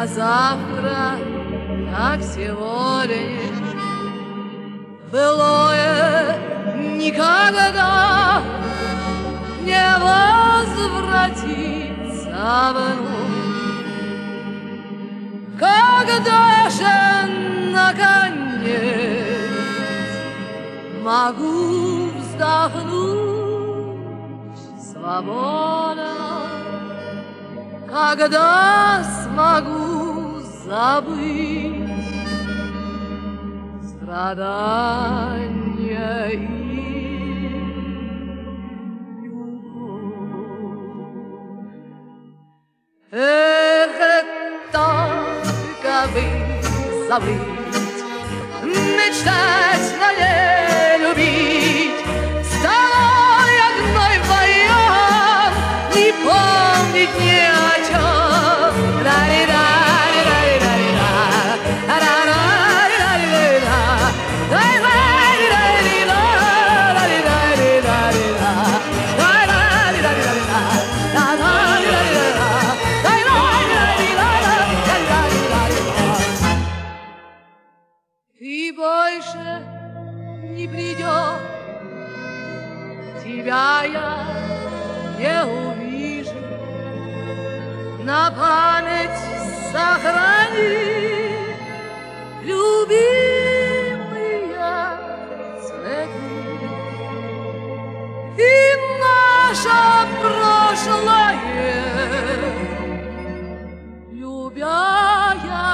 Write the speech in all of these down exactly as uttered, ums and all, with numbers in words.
завтра, как сегодня, былое никогда не возвратится вновь. Когда же, наконец, могу вздохнуть свободно, когда смогу забыть страдания и любовь. Эх, только бы забыть, мечтать, но не любить, с тобой одной вдвоем, не помнить ни о чем. И больше не придет, тебя я не увижу. На память сохрани любимые цветы и наше прошлое, любя я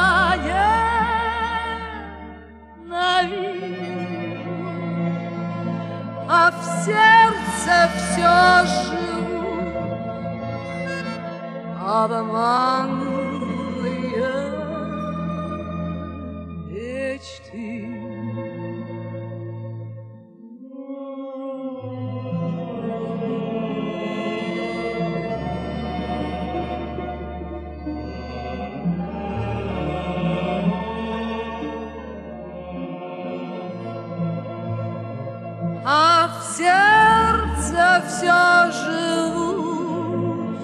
ненавижу, а в сердце все живут обманные мечты. А в сердце все живут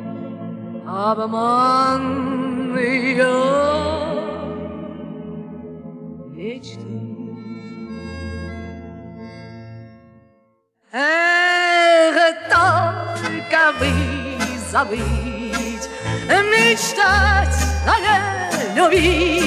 обманные мечты. Эх, только бы забыть, мечтать, а не любить.